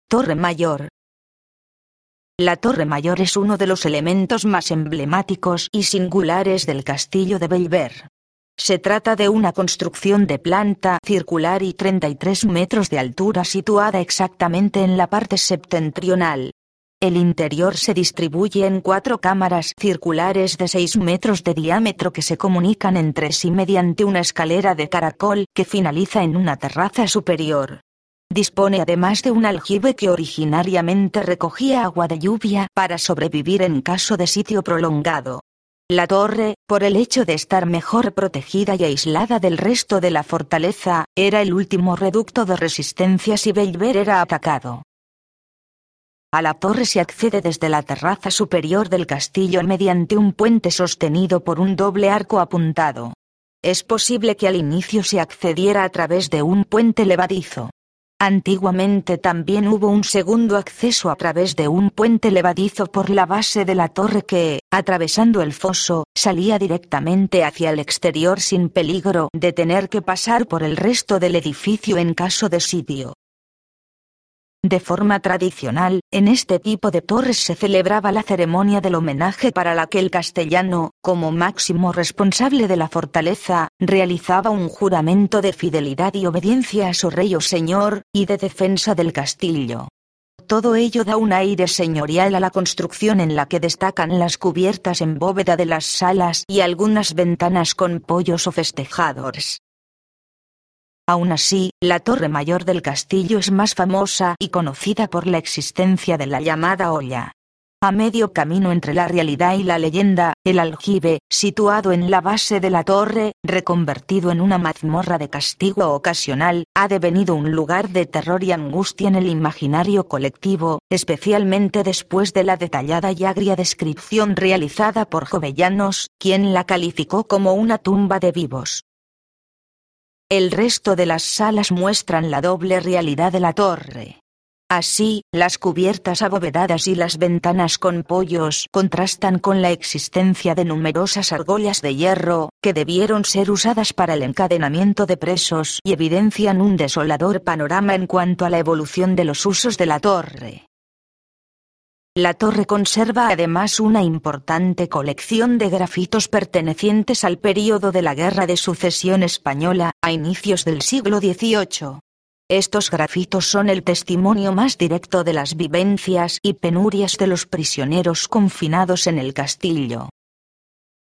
Torre Mayor. La Torre Mayor es uno de los elementos más emblemáticos y singulares del castillo de Bellver. Se trata de una construcción de planta circular y 33 metros de altura situada exactamente en la parte septentrional. El interior se distribuye en 4 cámaras circulares de 6 metros de diámetro que se comunican entre sí mediante una escalera de caracol que finaliza en una terraza superior. Dispone además de un aljibe que originariamente recogía agua de lluvia para sobrevivir en caso de sitio prolongado. La torre, por el hecho de estar mejor protegida y aislada del resto de la fortaleza, era el último reducto de resistencia si Bellver era atacado. A la torre se accede desde la terraza superior del castillo mediante un puente sostenido por un doble arco apuntado. Es posible que al inicio se accediera a través de un puente levadizo. Antiguamente también hubo un segundo acceso a través de un puente levadizo por la base de la torre que, atravesando el foso, salía directamente hacia el exterior sin peligro de tener que pasar por el resto del edificio en caso de sitio. De forma tradicional, en este tipo de torres se celebraba la ceremonia del homenaje para la que el castellano, como máximo responsable de la fortaleza, realizaba un juramento de fidelidad y obediencia a su rey o señor, y de defensa del castillo. Todo ello da un aire señorial a la construcción en la que destacan las cubiertas en bóveda de las salas y algunas ventanas con pollos o festejadores. Aún así, la torre mayor del castillo es más famosa y conocida por la existencia de la llamada olla. A medio camino entre la realidad y la leyenda, el aljibe, situado en la base de la torre, reconvertido en una mazmorra de castigo ocasional, ha devenido un lugar de terror y angustia en el imaginario colectivo, especialmente después de la detallada y agria descripción realizada por Jovellanos, quien la calificó como una tumba de vivos. El resto de las salas muestran la doble realidad de la torre. Así, las cubiertas abovedadas y las ventanas con pollos contrastan con la existencia de numerosas argollas de hierro, que debieron ser usadas para el encadenamiento de presos y evidencian un desolador panorama en cuanto a la evolución de los usos de la torre. La torre conserva además una importante colección de grafitos pertenecientes al período de la Guerra de Sucesión Española, a inicios del siglo XVIII. Estos grafitos son el testimonio más directo de las vivencias y penurias de los prisioneros confinados en el castillo.